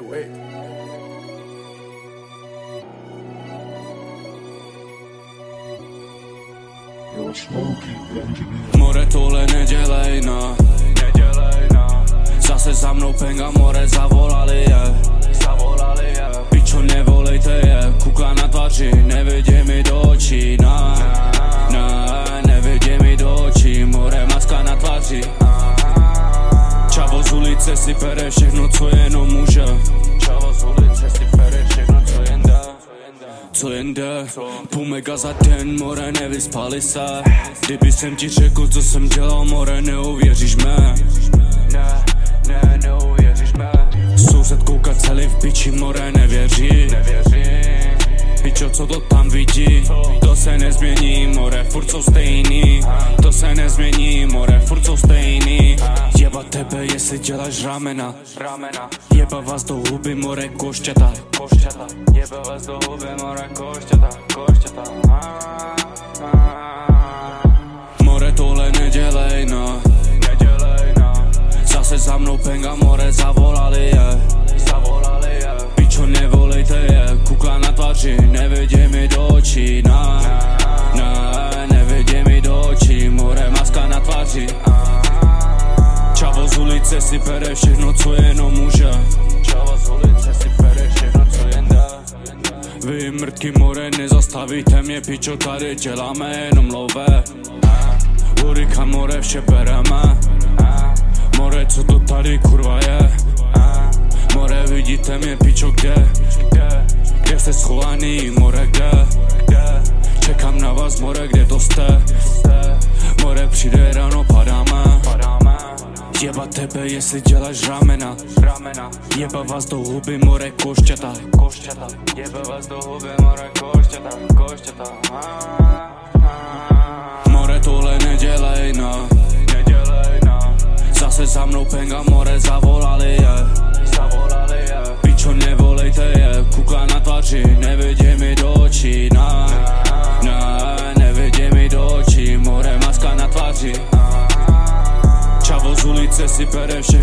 away. More, tohle nedělej, no. Zase za mnou penga, more, zavolali je. Pičo, nevolejte je, kukla na tváři, nevidí mi do očí, nevidí mi do očí, more, maska na tváři. Čavo z ulice si pere všechno, co jenom může. Čavo z ulice si pere všechno, co jen dá. Co jen jde, půl mega za den, more, nevyspali se. Kdyby jsem ti řekl, co jsem dělal, more, neuvěříš mé. Neuvěříš mé. Soused kouká celý v piči, more, nevěří. Pičo, co to tam vidí, to se nezmění, more, furt jsou stejný. To se nezmění, more, furt jsou stejný. Jeba tebe, jestli děláš ramena. Jeba vás do huby, more, košťata. Jeba vás do huby, more, košťata. More, tohle nedělej, no. Zase za mnou penga, more, zavolali je. Pičo, nevolejte je, kukla na tváři, nevidí mi do očí, nevidí mi do očí, more, maska na tváři. Čavo z ulice si pere všechno, co jenom může. Čavo z ulice si pere všechno, co jen dá. Vy mrtky, more, nezastavíte mě, pičo, tady děláme jenom lové. Urika, more, vše bereme. More, co to tady kurva je? More, vidíte mě, pičo, kde? Kde jste schovaný, more, kde? Čekám na vás, more, kde to jste? More, přijde ráno, padáme. Jeba tebe, jestli děláš ramena. Jeba vás do huby, more, košťata. Jeba vás do huby, more, košťata. More, tohle nedělej, no. Zase za mnou penga, more, zavolali je. Pičo, nevolejte je, kukla na tváři, nevidí mi do očí, nevidí mi do očí, more, maska na tváři. Čavo z ulice si pere všechno.